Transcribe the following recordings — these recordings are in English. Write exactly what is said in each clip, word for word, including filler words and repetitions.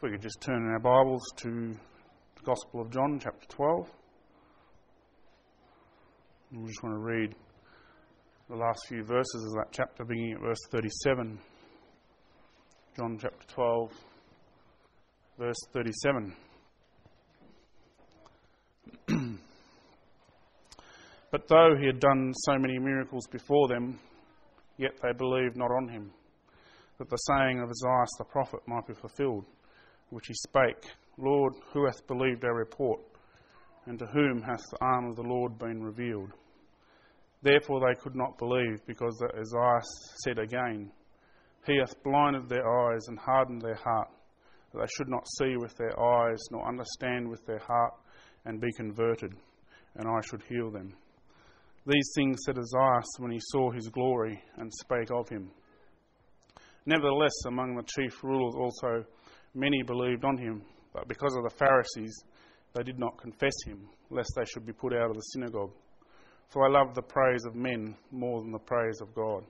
If we could just turn in our Bibles to the Gospel of John, chapter twelve. And we just want to read the last few verses of that chapter, beginning at verse thirty-seven. John chapter twelve, verse thirty-seven. But though he had done so many miracles before them, yet they believed not on him, that the saying of Isaiah the prophet might be fulfilled, which he spake, Lord, who hath believed our report, and to whom hath the arm of the Lord been revealed? Therefore they could not believe, because that Isaiah said again, He hath blinded their eyes and hardened their heart, that they should not see with their eyes, nor understand with their heart, and be converted, and I should heal them. These things said Isaiah when he saw his glory, and spake of him. Nevertheless, among the chief rulers also many believed on him, but because of the Pharisees they did not confess him, lest they should be put out of the synagogue. For they loved the praise of men more than the praise of God.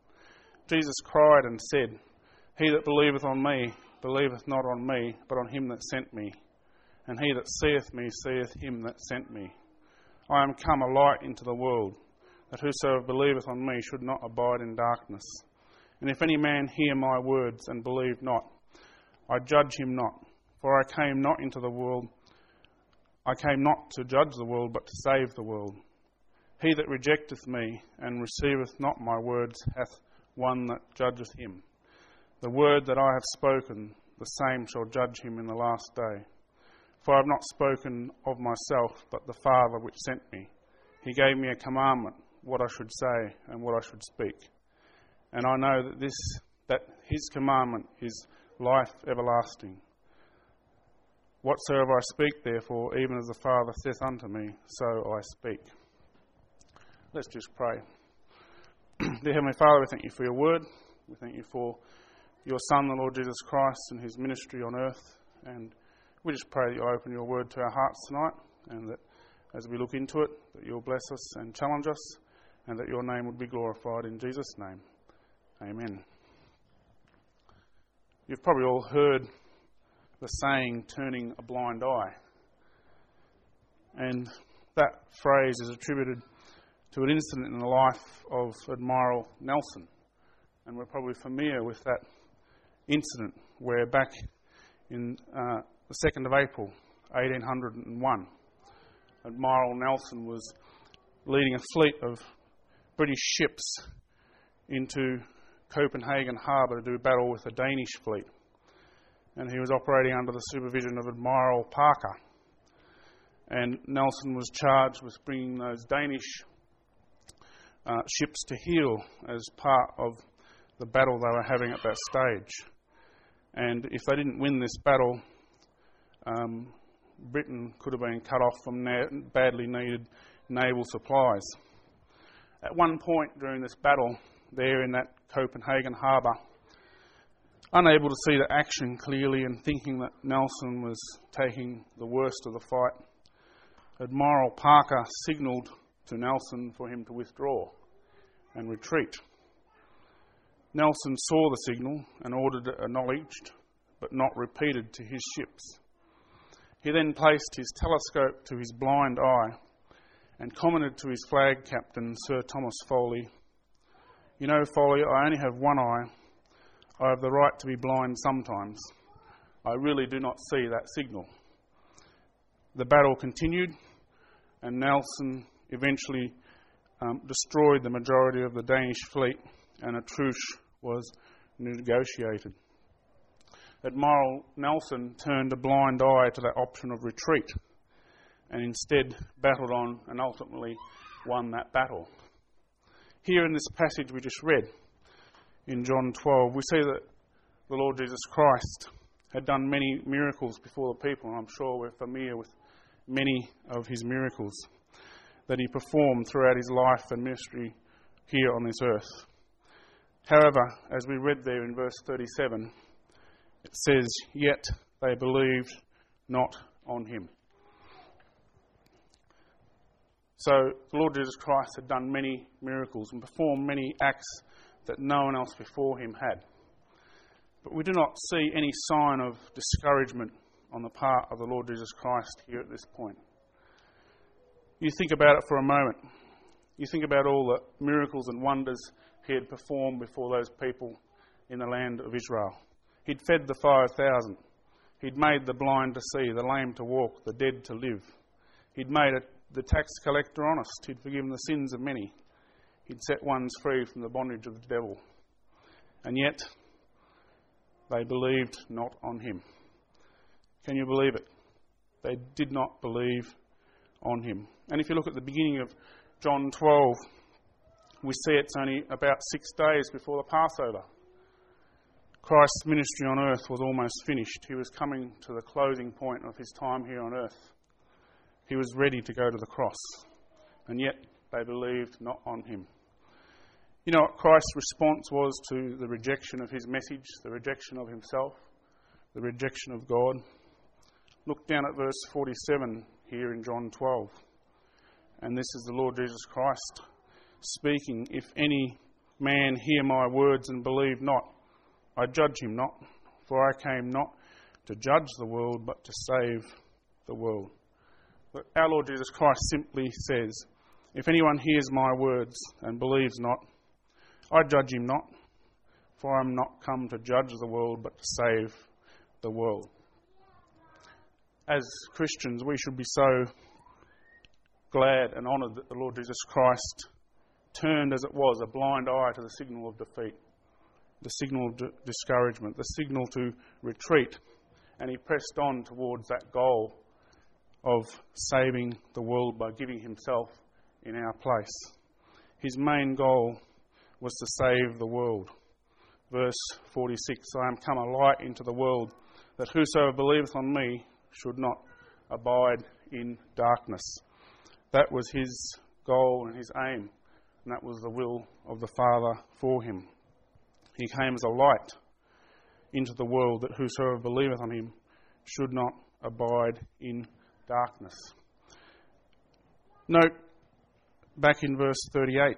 Jesus cried and said, He that believeth on me, believeth not on me, but on him that sent me. And he that seeth me, seeth him that sent me. I am come a light into the world, that whosoever believeth on me should not abide in darkness. And if any man hear my words and believe not, I judge him not. For I came not into the world, I came not to judge the world, but to save the world. He that rejecteth me and receiveth not my words hath one that judgeth him. The word that I have spoken, the same shall judge him in the last day. For I have not spoken of myself, but the Father which sent me. He gave me a commandment, what I should say and what I should speak. And I know that this that his commandment is life everlasting. Whatsoever I speak, therefore, even as the Father saith unto me, so I speak. Let's just pray. Dear Heavenly Father, we thank you for your word. We thank you for your Son, the Lord Jesus Christ, and his ministry on earth. And we just pray that you open your word to our hearts tonight, and that as we look into it, that you'll bless us and challenge us, and that your name would be glorified in Jesus' name. Amen. You've probably all heard the saying, turning a blind eye. And that phrase is attributed to an incident in the life of Admiral Nelson. And we're probably familiar with that incident where back in uh, the second of April, eighteen oh one, Admiral Nelson was leading a fleet of British ships into Copenhagen harbour to do battle with a Danish fleet. And he was operating under the supervision of Admiral Parker. And Nelson was charged with bringing those Danish uh, ships to heel as part of the battle they were having at that stage. And if they didn't win this battle, um, Britain could have been cut off from na- badly needed naval supplies. At one point during this battle, there in that Copenhagen harbour, unable to see the action clearly and thinking that Nelson was taking the worst of the fight, Admiral Parker signalled to Nelson for him to withdraw and retreat. Nelson saw the signal and ordered it acknowledged, but not repeated to his ships. He then placed his telescope to his blind eye and commented to his flag captain, Sir Thomas Foley, You know, Foley, I only have one eye. I have the right to be blind sometimes. I really do not see that signal. The battle continued, and Nelson eventually um, destroyed the majority of the Danish fleet, and a truce was negotiated. Admiral Nelson turned a blind eye to that option of retreat, and instead battled on and ultimately won that battle. Here in this passage we just read, in John twelve, we see that the Lord Jesus Christ had done many miracles before the people, and I'm sure we're familiar with many of his miracles that he performed throughout his life and ministry here on this earth. However, as we read there in verse thirty-seven, it says, Yet they believed not on him. So the Lord Jesus Christ had done many miracles and performed many acts that no one else before him had. But we do not see any sign of discouragement on the part of the Lord Jesus Christ here at this point. You think about it for a moment. You think about all the miracles and wonders he had performed before those people in the land of Israel. He'd fed the five thousand. He'd made the blind to see, the lame to walk, the dead to live. He'd made a, the tax collector honest. He'd forgiven the sins of many. He'd set ones free from the bondage of the devil. And yet, they believed not on him. Can you believe it? They did not believe on him. And if you look at the beginning of John twelve, we see it's only about six days before the Passover. Christ's ministry on earth was almost finished. He was coming to the closing point of his time here on earth. He was ready to go to the cross. And yet they believed not on him. You know what Christ's response was to the rejection of his message, the rejection of himself, the rejection of God? Look down at verse forty-seven here in John twelve. And this is the Lord Jesus Christ speaking. If any man hear my words and believe not, I judge him not, for I came not to judge the world, but to save the world. But our Lord Jesus Christ simply says, if anyone hears my words and believes not, I judge him not, for I am not come to judge the world, but to save the world. As Christians, we should be so glad and honoured that the Lord Jesus Christ turned, as it was, a blind eye to the signal of defeat, the signal of d- discouragement, the signal to retreat, and he pressed on towards that goal of saving the world by giving himself in our place. His main goal was to save the world. Verse forty-six, I am come a light into the world, that whosoever believeth on me should not abide in darkness. That was his goal and his aim, and that was the will of the Father for him. He came as a light into the world, that whosoever believeth on him should not abide in darkness. Note back in verse thirty-eight,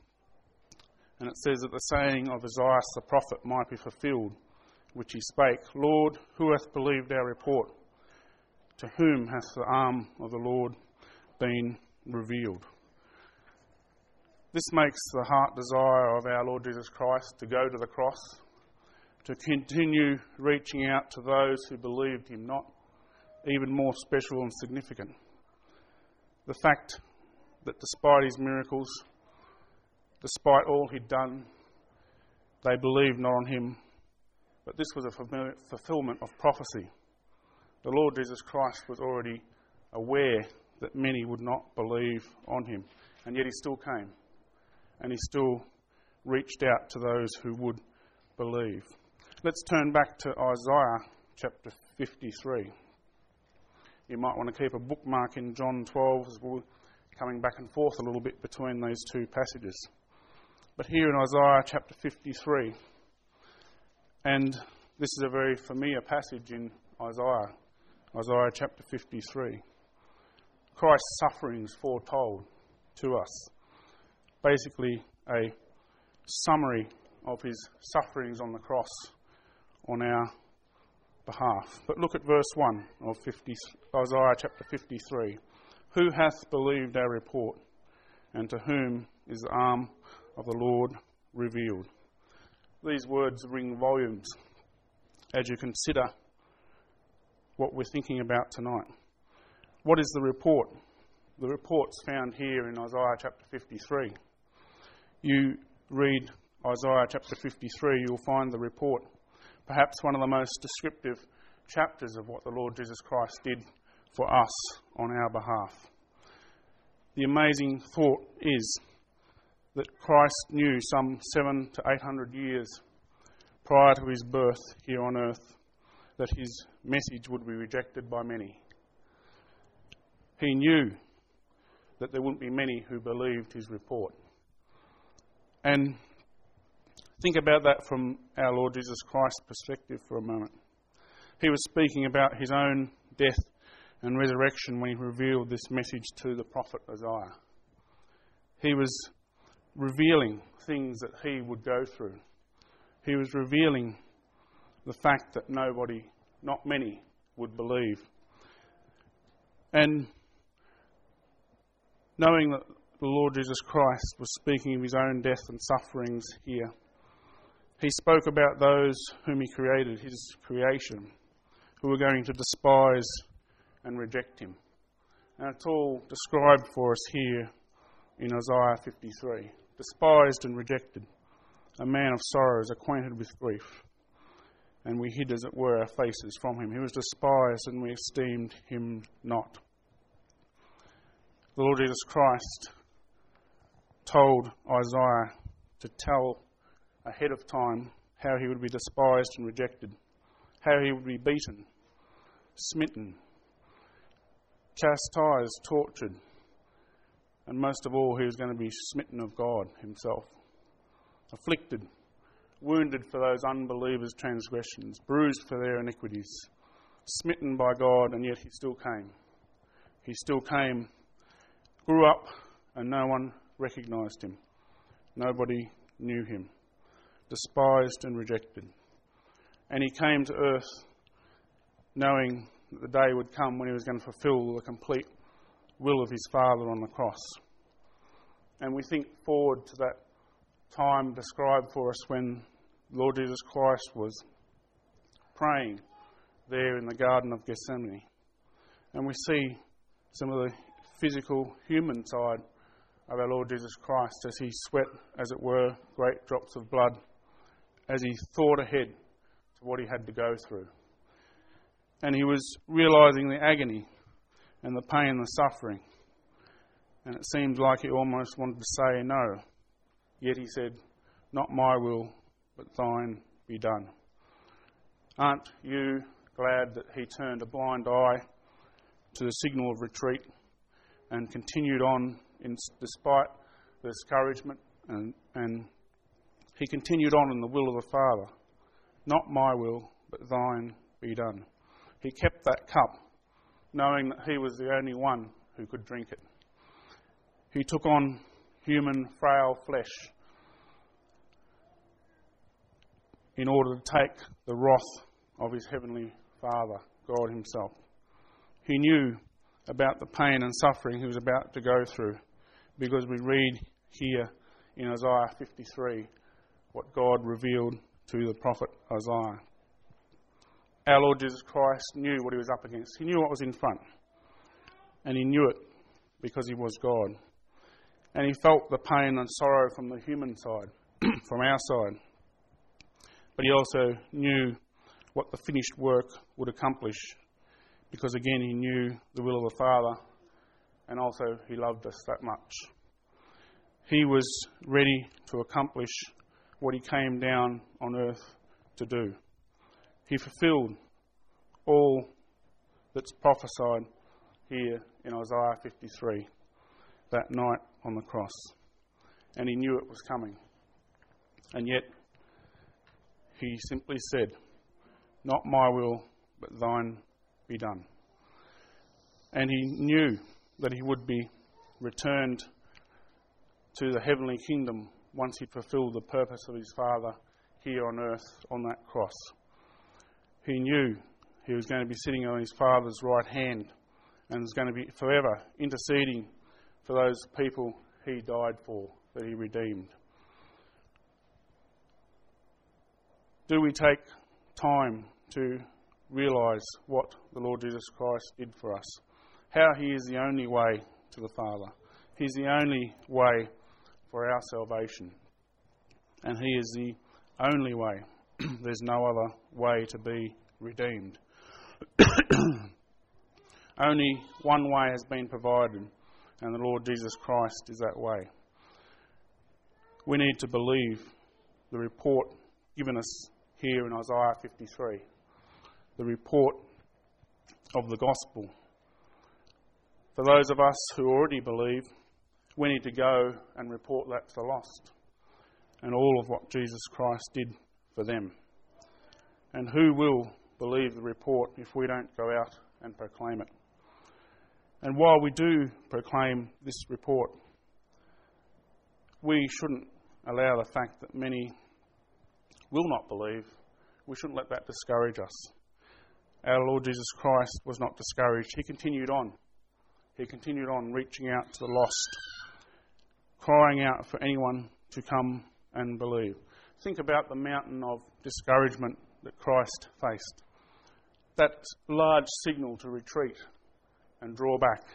and it says that the saying of Isaiah the prophet might be fulfilled, which he spake, Lord, who hath believed our report? To whom hath the arm of the Lord been revealed? This makes the heart desire of our Lord Jesus Christ to go to the cross, to continue reaching out to those who believed him not, even more special and significant. The fact that despite his miracles, despite all he'd done, they believed not on him, but this was a fulfillment of prophecy. The Lord Jesus Christ was already aware that many would not believe on him, and yet he still came, and he still reached out to those who would believe. Let's turn back to Isaiah chapter fifty-three. You might want to keep a bookmark in John twelve, as we're coming back and forth a little bit between these two passages. But here in Isaiah chapter fifty-three, and this is a very familiar passage in Isaiah, Isaiah chapter fifty-three. Christ's sufferings foretold to us. Basically a summary of his sufferings on the cross on our behalf. But look at verse one of fifty, Isaiah chapter fifty-three. Who hath believed our report, and to whom is the arm of the Lord revealed? These words ring volumes as you consider what we're thinking about tonight. What is the report? The report's found here in Isaiah chapter fifty-three. You read Isaiah chapter fifty-three, you'll find the report, perhaps one of the most descriptive chapters of what the Lord Jesus Christ did for us on our behalf. The amazing thought is that Christ knew some seven to eight hundred years prior to his birth here on earth that his message would be rejected by many. He knew that there wouldn't be many who believed his report. And think about that from our Lord Jesus Christ's perspective for a moment. He was speaking about his own death and resurrection when he revealed this message to the prophet Isaiah. He was revealing things that he would go through. He was revealing the fact that nobody, not many, would believe. And knowing that the Lord Jesus Christ was speaking of his own death and sufferings here, he spoke about those whom he created, his creation, who were going to despise and reject him. And it's all described for us here in Isaiah fifty-three. Despised and rejected, a man of sorrows, acquainted with grief. And we hid, as it were, our faces from him. He was despised, and we esteemed him not. The Lord Jesus Christ told Isaiah to tell ahead of time how he would be despised and rejected, how he would be beaten, smitten, chastised, tortured, and most of all, he was going to be smitten of God himself, afflicted, wounded for those unbelievers' transgressions, bruised for their iniquities, smitten by God, and yet he still came. He still came, grew up, and no one recognised him. Nobody knew him. Despised and rejected. And he came to earth knowing that the day would come when he was going to fulfil the complete will of his Father on the cross. And we think forward to that time described for us when Lord Jesus Christ was praying there in the Garden of Gethsemane. And we see some of the physical, human side of our Lord Jesus Christ as he sweat, as it were, great drops of blood, as he thought ahead to what he had to go through. And he was realising the agony and the pain and the suffering. And it seemed like he almost wanted to say no. Yet he said, "Not my will, but thine be done." Aren't you glad that he turned a blind eye to the signal of retreat and continued on in, despite the discouragement, and, and he continued on in the will of the Father? Not my will, but thine be done. He kept that cup, knowing that he was the only one who could drink it. He took on human, frail flesh in order to take the wrath of his heavenly Father, God himself. He knew about the pain and suffering he was about to go through, because we read here in Isaiah fifty-three what God revealed to the prophet Isaiah. Our Lord Jesus Christ knew what he was up against. He knew what was in front. And he knew it because he was God. And he felt the pain and sorrow from the human side, from our side. But he also knew what the finished work would accomplish, because again he knew the will of the Father, and also he loved us that much. He was ready to accomplish what he came down on earth to do. He fulfilled all that's prophesied here in Isaiah fifty-three that night on the cross. And he knew it was coming. And yet he simply said, "Not my will, but thine be done." And he knew that he would be returned to the heavenly kingdom once he fulfilled the purpose of his Father here on earth on that cross. He knew he was going to be sitting on his Father's right hand and was going to be forever interceding for those people he died for, that he redeemed. Do we take time to realise what the Lord Jesus Christ did for us? How he is the only way to the Father. He's the only way for our salvation. And he is the only way. There's no other way to be redeemed. Only one way has been provided, and the Lord Jesus Christ is that way. We need to believe the report given us here in Isaiah fifty-three, the report of the gospel. For those of us who already believe, we need to go and report that to the lost, and all of what Jesus Christ did for them. And who will believe the report if we don't go out and proclaim it? And while we do proclaim this report, we shouldn't allow the fact that many will not believe we shouldn't let that discourage us. Our Lord Jesus Christ was not discouraged. He continued on. He continued on reaching out to the lost, crying out for anyone to come and believe. Think about the mountain of discouragement that Christ faced. That large signal to retreat and draw back.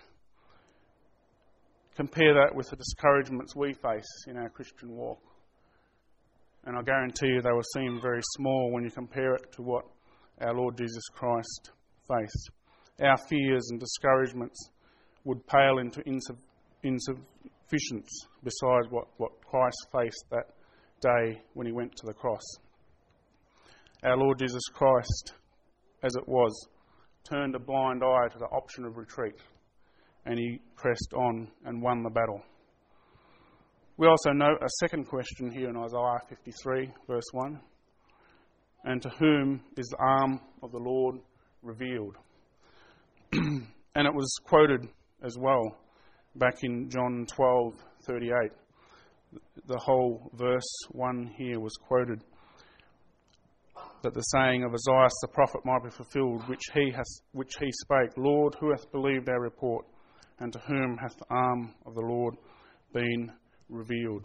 Compare that with the discouragements we face in our Christian walk. And I guarantee you they will seem very small when you compare it to what our Lord Jesus Christ faced. Our fears and discouragements would pale into insuff- insufficiency besides what, what Christ faced that day when he went to the cross. Our Lord Jesus Christ, as it was, turned a blind eye to the option of retreat, and he pressed on and won the battle. We also note a second question here in Isaiah fifty-three, verse one. And to whom is the arm of the Lord revealed? And it was quoted as well back in John twelve thirty-eight. The whole verse one here was quoted, that the saying of Isaiah the prophet might be fulfilled, which he has, which he spake, Lord, who hath believed our report, and to whom hath the arm of the Lord been revealed?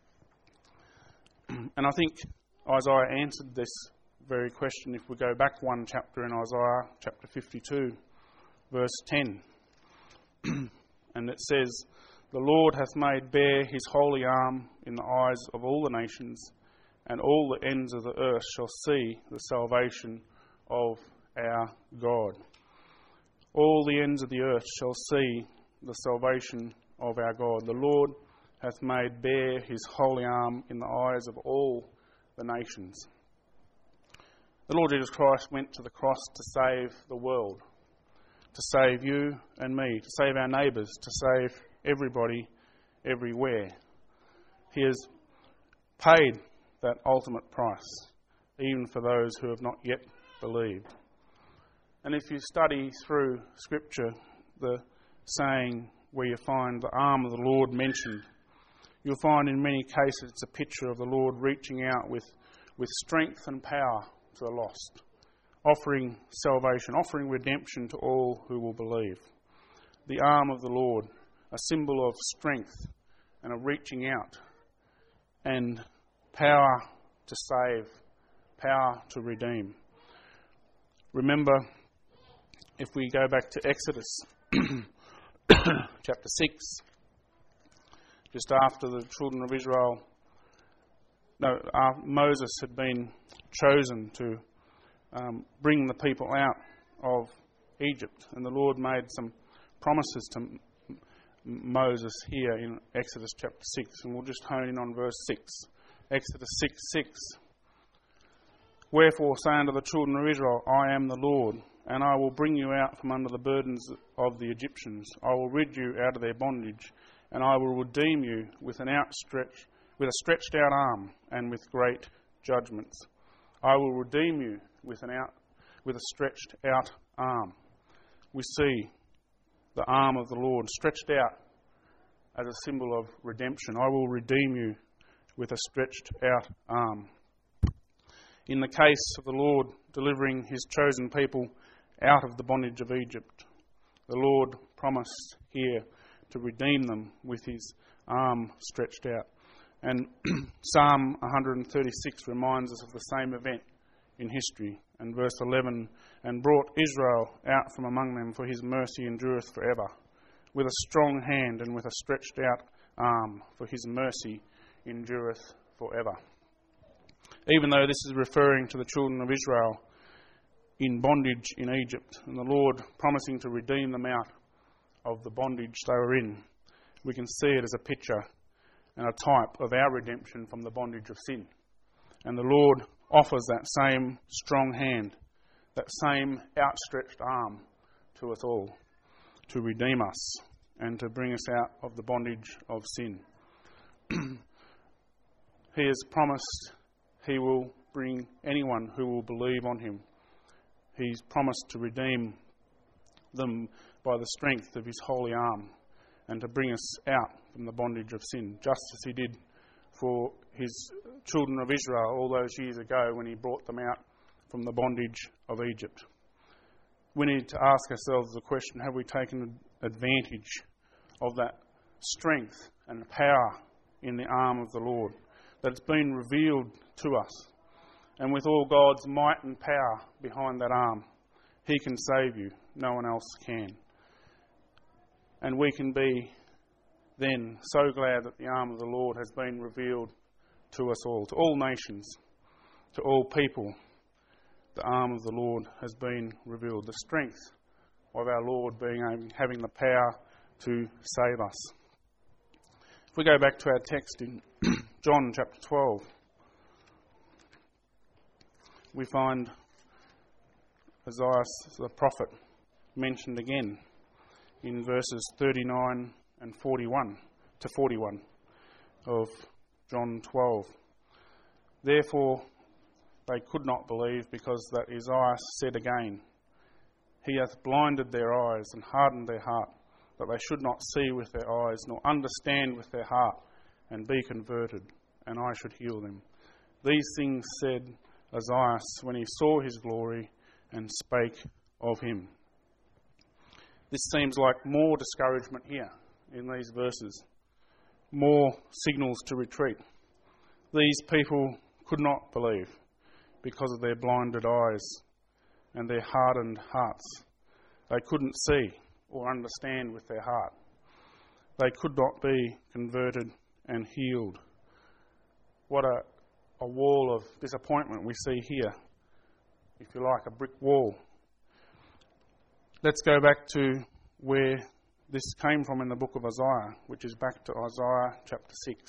And I think Isaiah answered this very question if we go back one chapter in Isaiah, chapter fifty-two, verse ten. And it says, the Lord hath made bare his holy arm in the eyes of all the nations, and all the ends of the earth shall see the salvation of our God. All the ends of the earth shall see the salvation of our God. The Lord hath made bare his holy arm in the eyes of all the nations. The Lord Jesus Christ went to the cross to save the world, to save you and me, to save our neighbours, to save everybody, everywhere. He has paid that ultimate price, even for those who have not yet believed. And if you study through Scripture, the saying where you find the arm of the Lord mentioned, you'll find in many cases it's a picture of the Lord reaching out with, with strength and power to the lost, offering salvation, offering redemption to all who will believe. The arm of the Lord, a symbol of strength and of reaching out, and power to save, power to redeem. Remember, if we go back to Exodus chapter six, just after the children of Israel, no, uh, Moses had been chosen to um, bring the people out of Egypt, and the Lord made some promises to M- Moses here in Exodus chapter six, and we'll just hone in on verse six. Exodus six six. Wherefore say unto the children of Israel, I am the Lord, and I will bring you out from under the burdens of the Egyptians. I will rid you out of their bondage, and I will redeem you with an outstretched, with a stretched out arm, and with great judgments. I will redeem you with an out, with a stretched out arm. We see the arm of the Lord stretched out as a symbol of redemption. I will redeem you with a stretched out arm. In the case of the Lord delivering his chosen people out of the bondage of Egypt, the Lord promised here to redeem them with his arm stretched out. And Psalm one thirty-six reminds us of the same event in history. And verse eleven, and brought Israel out from among them, for his mercy endureth forever, with a strong hand and with a stretched out arm, for his mercy endureth forever. Even though this is referring to the children of Israel in bondage in Egypt, and the Lord promising to redeem them out of the bondage they were in, we can see it as a picture and a type of our redemption from the bondage of sin. And the Lord offers that same strong hand, that same outstretched arm to us all, to redeem us and to bring us out of the bondage of sin. He has promised he will bring anyone who will believe on him. He's promised to redeem them by the strength of his holy arm and to bring us out from the bondage of sin, just as he did for his children of Israel all those years ago when he brought them out from the bondage of Egypt. We need to ask ourselves the question, have we taken advantage of that strength and power in the arm of the Lord, that it's been revealed to us? And with all God's might and power behind that arm, He can save you. No one else can. And we can be then so glad that the arm of the Lord has been revealed to us all, to all nations, to all people. The arm of the Lord has been revealed. The strength of our Lord being having the power to save us. If we go back to our text in John chapter twelve, we find Isaiah the prophet mentioned again in verses thirty-nine and forty-one to forty-one of John twelve. Therefore they could not believe, because that Isaiah said again, He hath blinded their eyes and hardened their heart, that they should not see with their eyes, nor understand with their heart, and be converted, and I should heal them. These things said Isaiah when he saw His glory and spake of Him. This seems like more discouragement here in these verses, more signals to retreat. These people could not believe because of their blinded eyes and their hardened hearts. They couldn't see or understand with their heart. They could not be converted and healed. What a, a wall of disappointment we see here, if you like, a brick wall. Let's go back to where this came from in the book of Isaiah, which is back to Isaiah chapter six.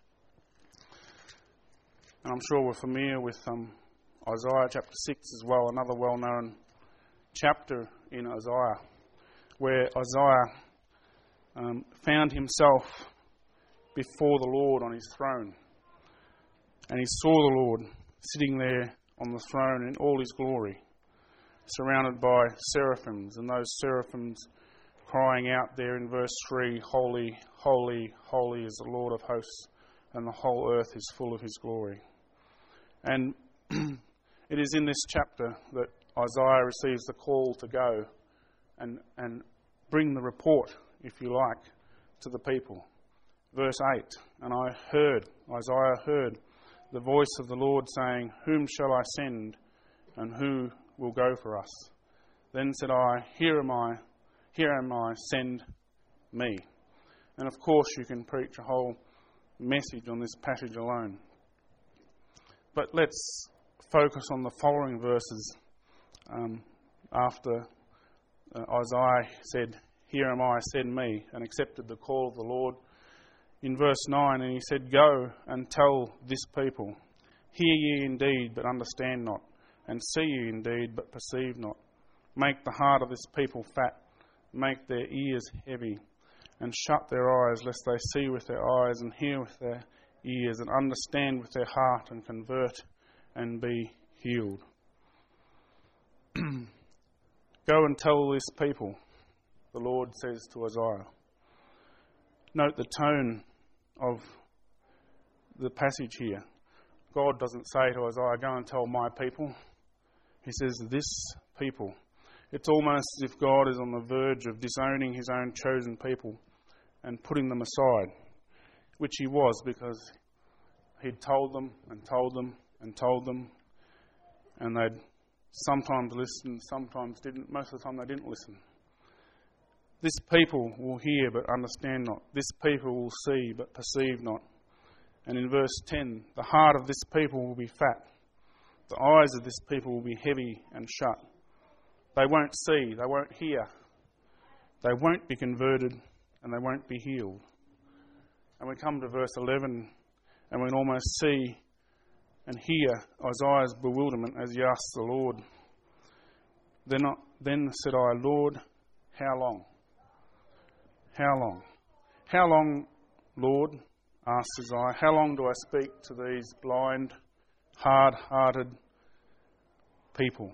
And I'm sure we're familiar with um, Isaiah chapter six as well, another well-known chapter in Isaiah, where Isaiah um, found himself before the Lord on His throne. And he saw the Lord sitting there on the throne in all His glory, surrounded by seraphims, and those seraphims crying out there in verse three, Holy, holy, holy is the Lord of hosts, and the whole earth is full of His glory. And it is in this chapter that Isaiah receives the call to go and, and bring the report, if you like, to the people. Verse eight, and I heard, Isaiah heard, the voice of the Lord saying, Whom shall I send, and who will go for us? Then said I, Here am I, here am I, send me. And of course you can preach a whole message on this passage alone. But let's focus on the following verses um, after uh, Isaiah said, Here am I, send me, and accepted the call of the Lord. In verse nine, and he said, Go and tell this people, Hear ye indeed, but understand not, and see ye indeed, but perceive not. Make the heart of this people fat, make their ears heavy, and shut their eyes, lest they see with their eyes, and hear with their ears, and understand with their heart, and convert, and be healed. Go and tell this people, the Lord says to Isaiah. Note the tone of the passage here. God doesn't say to Isaiah, Go and tell my people. He says, this people. It's almost as if God is on the verge of disowning His own chosen people and putting them aside, which He was, because He'd told them and told them and told them, and they'd sometimes listen, sometimes didn't. Most of the time they didn't listen. This people will hear but understand not. This people will see but perceive not. And in verse ten, the heart of this people will be fat. The eyes of this people will be heavy and shut. They won't see, they won't hear. They won't be converted, and they won't be healed. And we come to verse eleven, and we can almost see and hear Isaiah's bewilderment as he asks the Lord. Then, I, then said I, Lord, how long? How long? How long, Lord, asks Isaiah, how long do I speak to these blind, hard-hearted people,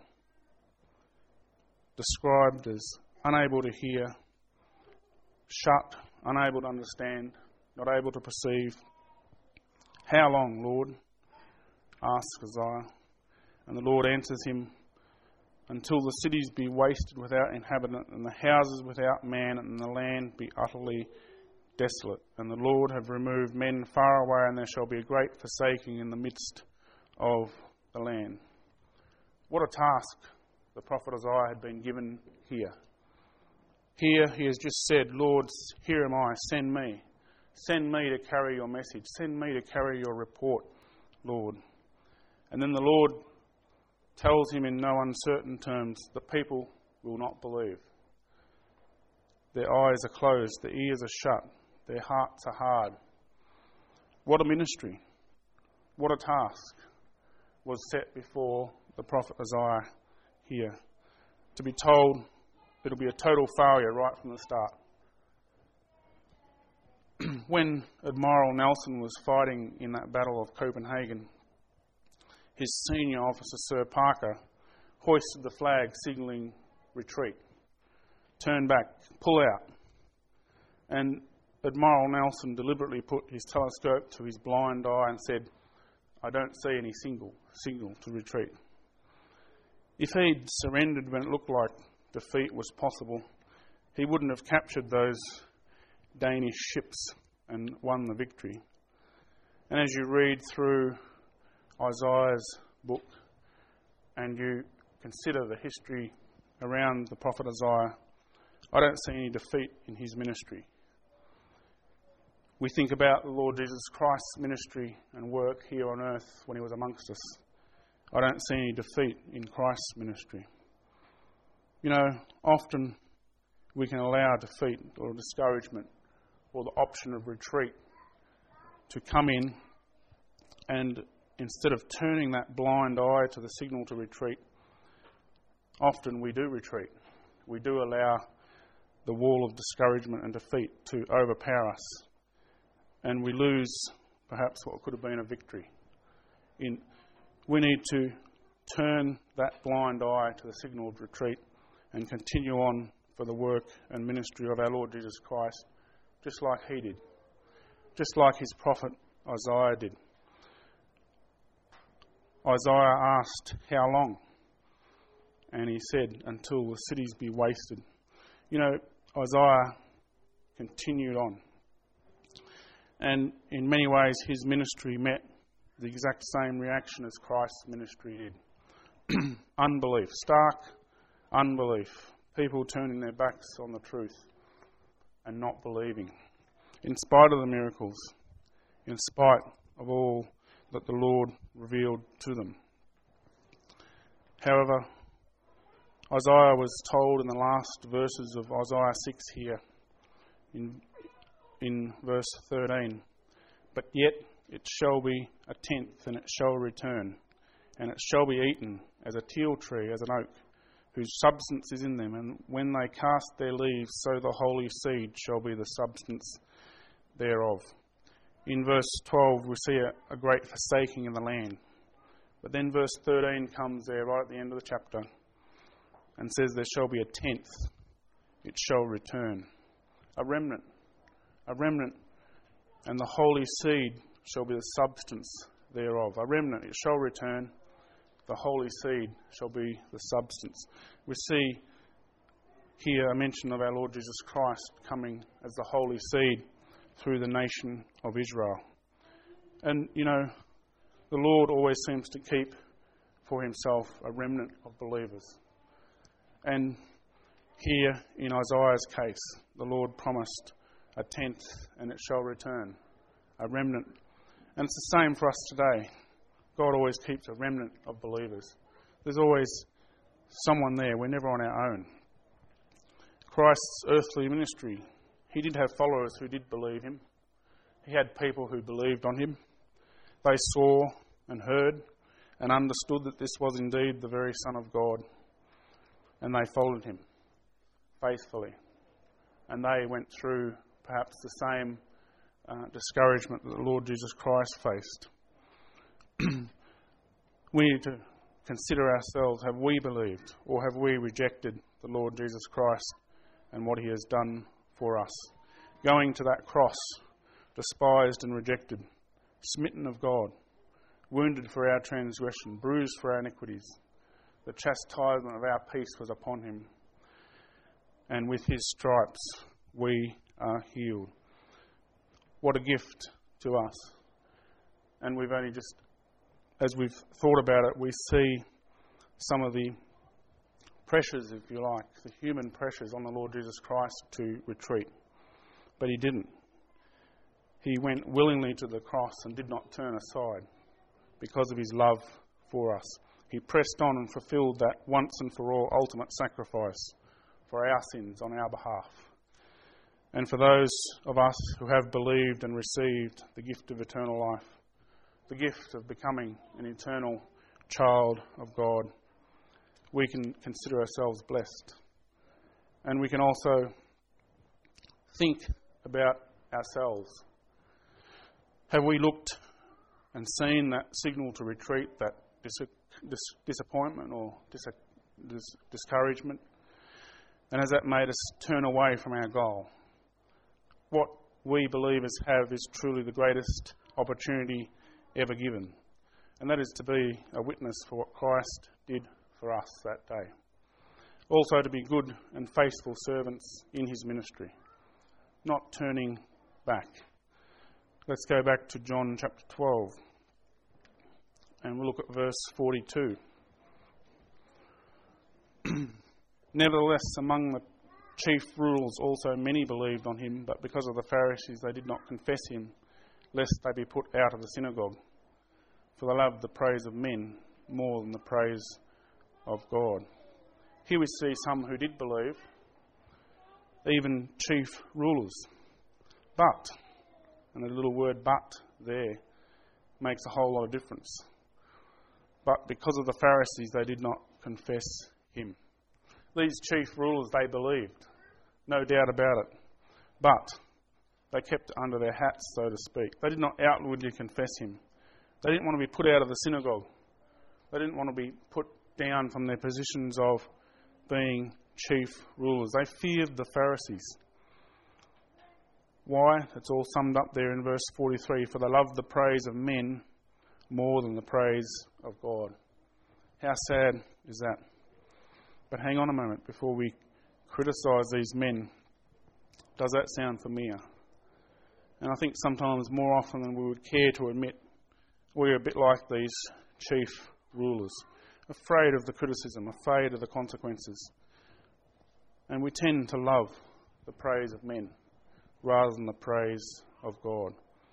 described as unable to hear, shut, unable to understand, not able to perceive? How long, Lord? Asks Isaiah. And the Lord answers him, until the cities be wasted without inhabitant, and the houses without man, and the land be utterly desolate. And the Lord have removed men far away, and there shall be a great forsaking in the midst of the land. What a task the prophet Isaiah had been given here. Here he has just said, Lord, here am I, send me. Send me to carry your message. Send me to carry your report, Lord. And then the Lord tells him in no uncertain terms, the people will not believe. Their eyes are closed, their ears are shut, their hearts are hard. What a ministry, what a task was set before the prophet Isaiah here. To be told it'll be a total failure right from the start. When Admiral Nelson was fighting in that Battle of Copenhagen, his senior officer, Sir Parker, hoisted the flag signalling retreat. Turn back, pull out. And Admiral Nelson deliberately put his telescope to his blind eye and said, I don't see any single signal to retreat. If he'd surrendered when it looked like defeat was possible, he wouldn't have captured those Danish ships and won the victory. And as you read through Isaiah's book and you consider the history around the prophet Isaiah, I don't see any defeat in his ministry. We think about the Lord Jesus Christ's ministry and work here on earth when he was amongst us. I don't see any defeat in Christ's ministry. You know, often we can allow defeat or discouragement or the option of retreat to come in, and instead of turning that blind eye to the signal to retreat, often we do retreat. We do allow the wall of discouragement and defeat to overpower us, and we lose perhaps what could have been a victory. In, we need to turn that blind eye to the signal of retreat and continue on for the work and ministry of our Lord Jesus Christ, just like he did, just like his prophet Isaiah did. Isaiah asked, how long? And he said, until the cities be wasted. You know, Isaiah continued on. And in many ways, his ministry met the exact same reaction as Christ's ministry did. Unbelief, stark unbelief. People turning their backs on the truth and not believing. In spite of the miracles, in spite of all that the Lord revealed to them. However, Isaiah was told in the last verses of Isaiah six here, in, in verse thirteen, but yet it shall be a tenth, and it shall return, and it shall be eaten as a teal tree, as an oak, whose substance is in them, and when they cast their leaves, so the holy seed shall be the substance thereof. In verse twelve, we see a, a great forsaking in the land. But then verse thirteen comes there right at the end of the chapter and says, there shall be a tenth, it shall return. A remnant, a remnant, and the holy seed shall be the substance thereof. A remnant, it shall return, the holy seed shall be the substance. We see here a mention of our Lord Jesus Christ coming as the holy seed through the nation of Israel. And, you know, the Lord always seems to keep for himself a remnant of believers. And here in Isaiah's case, the Lord promised a tenth and it shall return, a remnant. And it's the same for us today. God always keeps a remnant of believers. There's always someone there. We're never on our own. Christ's earthly ministry, he did have followers who did believe him. He had people who believed on him. They saw and heard and understood that this was indeed the very Son of God. And they followed him faithfully. And they went through perhaps the same uh, discouragement that the Lord Jesus Christ faced. We need to consider ourselves, have we believed or have we rejected the Lord Jesus Christ and what he has done for us? Going to that cross, despised and rejected, smitten of God. wounded for our transgression, bruised for our iniquities. The chastisement of our peace was upon him, and with his stripes we are healed. What a gift to us. And we've only just, as we've thought about it, we see some of the pressures, if you like, the human pressures on the Lord Jesus Christ to retreat. But he didn't. He went willingly to the cross and did not turn aside because of his love for us. He pressed on and fulfilled that once and for all ultimate sacrifice for our sins on our behalf. And for those of us who have believed and received the gift of eternal life, the gift of becoming an eternal child of God, we can consider ourselves blessed. And we can also think about ourselves. Have we looked and seen that signal to retreat, that dis- dis- disappointment or dis- dis- discouragement? And has that made us turn away from our goal? What we believers have is truly the greatest opportunity ever given, and that is to be a witness for what Christ did for us that day. Also to be good and faithful servants in his ministry, not turning back. Let's go back to John chapter twelve, and we'll look at verse forty-two. Nevertheless, among the chief rulers also many believed on him, but because of the Pharisees they did not confess him, lest they be put out of the synagogue. For they loved the praise of men more than the praise of God. Here we see some who did believe, even chief rulers. But, and the little word but there makes a whole lot of difference. But because of the Pharisees they did not confess him. These chief rulers, they believed, no doubt about it. But they kept it under their hats, so to speak. They did not outwardly confess him. They didn't want to be put out of the synagogue. They didn't want to be put down from their positions of being chief rulers. They feared the Pharisees. Why? It's all summed up there in verse forty-three. For they loved the praise of men more than the praise of God. How sad is that? But hang on a moment before we criticise these men. Does that sound familiar? And I think sometimes more often than we would care to admit, we're a bit like these chief rulers, afraid of the criticism, afraid of the consequences. And we tend to love the praise of men rather than the praise of God.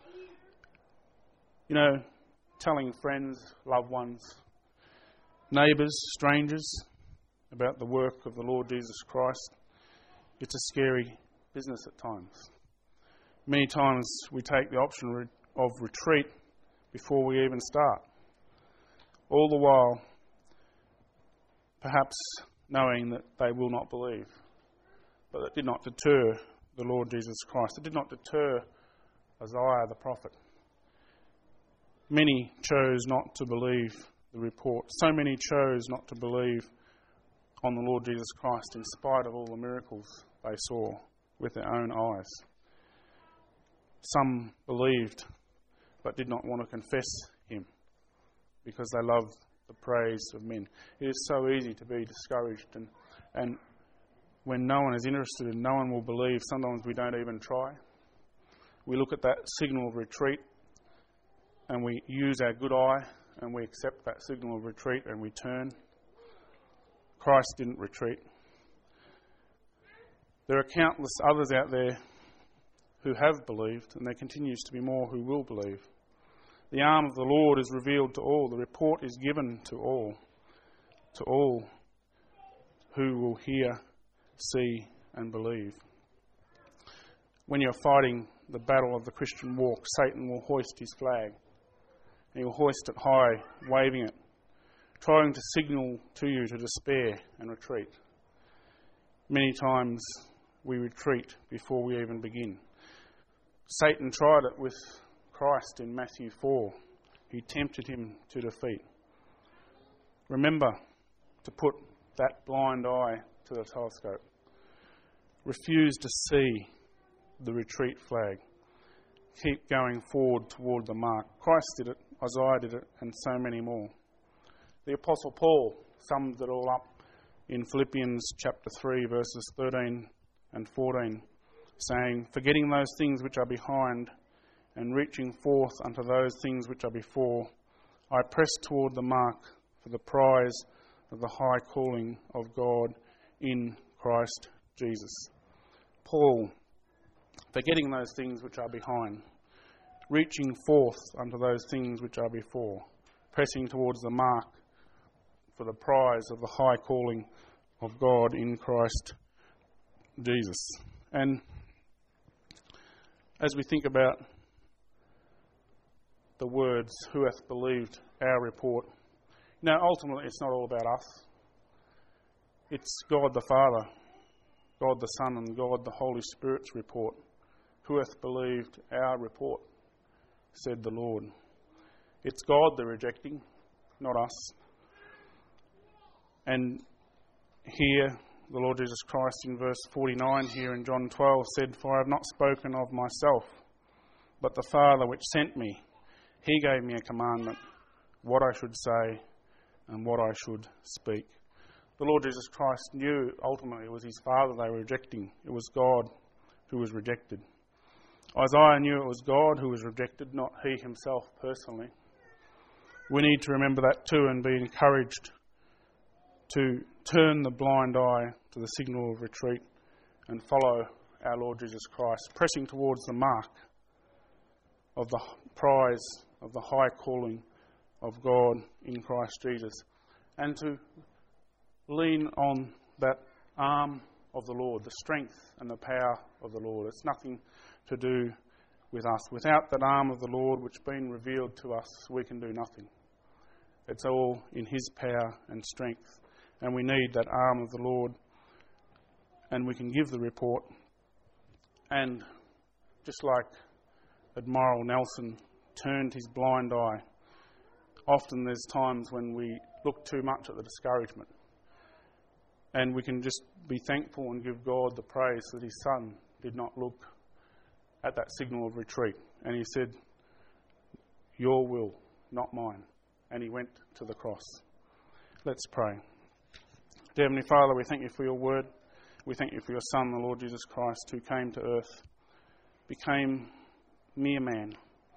You know, telling friends, loved ones, neighbours, strangers about the work of the Lord Jesus Christ, it's a scary business at times. Many times we take the option of retreat before we even start. All the while, perhaps knowing that they will not believe. But it did not deter the Lord Jesus Christ. It did not deter Isaiah the prophet. Many chose not to believe the report. So many chose not to believe on the Lord Jesus Christ in spite of all the miracles they saw with their own eyes. Some believed but did not want to confess him because they loved the praise of men. It is so easy to be discouraged, and, and when no one is interested and no one will believe, sometimes we don't even try. We look at that signal of retreat and we use our good eye and we accept that signal of retreat and we turn. Christ didn't retreat. There are countless others out there who have believed, and there continues to be more who will believe. The arm of the Lord is revealed to all. The report is given to all, to all who will hear, see and believe. When you're fighting the battle of the Christian walk, Satan will hoist his flag. He will hoist it high, waving it, trying to signal to you to despair and retreat. Many times we retreat before we even begin. Satan tried it with Christ in Matthew four. He tempted him to defeat. Remember to put that blind eye to the telescope. Refuse to see the retreat flag. Keep going forward toward the mark. Christ did it Isaiah did it, and so many more. The Apostle Paul sums it all up in Philippians chapter three, verses thirteen and fourteen, saying, "Forgetting those things which are behind, and reaching forth unto those things which are before, I press toward the mark for the prize of the high calling of God in Christ Jesus." Paul, forgetting those things which are behind, reaching forth unto those things which are before, pressing towards the mark for the prize of the high calling of God in Christ Jesus. And as we think about the words, "Who hath believed our report?" Now, ultimately, it's not all about us. It's God the Father, God the Son, and God the Holy Spirit's report. "Who hath believed our report?" said the Lord. It's God they're rejecting, not us. And here, the Lord Jesus Christ in verse forty-nine here in John twelve said, "For I have not spoken of myself, but the Father which sent me, he gave me a commandment, what I should say and what I should speak." The Lord Jesus Christ knew ultimately it was his Father they were rejecting. It was God who was rejected. Isaiah knew it was God who was rejected, not he himself personally. We need to remember that too and be encouraged to turn the blind eye to the signal of retreat and follow our Lord Jesus Christ, pressing towards the mark of the prize of the high calling of God in Christ Jesus, and to lean on that arm of the Lord, the strength and the power of the Lord. It's nothing to do with us. Without that arm of the Lord which has been revealed to us, we can do nothing. It's all in his power and strength, and we need that arm of the Lord, and we can give the report. And just like Admiral Nelson turned his blind eye, often there's times when we look too much at the discouragement, and we can just be thankful and give God the praise that his Son did not look at that signal of retreat, and he said, "Your will, not mine," and he went to the cross. Let's pray. Dear Heavenly Father, we thank you for your word. We thank you for your Son, the Lord Jesus Christ, who came to earth, became mere man,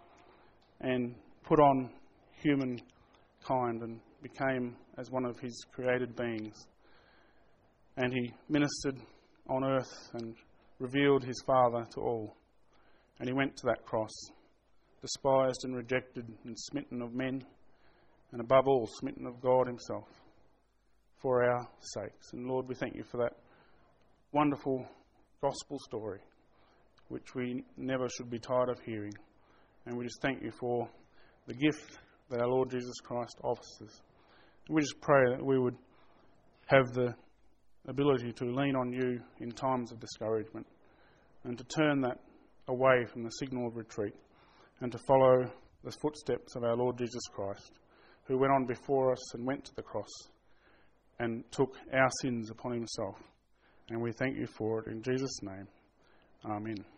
and put on human kind and became as one of his created beings. And he ministered on earth and revealed his Father to all. And he went to that cross, despised and rejected and smitten of men, and above all, smitten of God himself, for our sakes. And Lord, we thank you for that wonderful gospel story, which we never should be tired of hearing. And we just thank you for the gift that our Lord Jesus Christ offers us. And we just pray that we would have the ability to lean on you in times of discouragement, and to turn that away from the signal of retreat, and to follow the footsteps of our Lord Jesus Christ, who went on before us and went to the cross and took our sins upon himself. And we thank you for it in Jesus' name. Amen.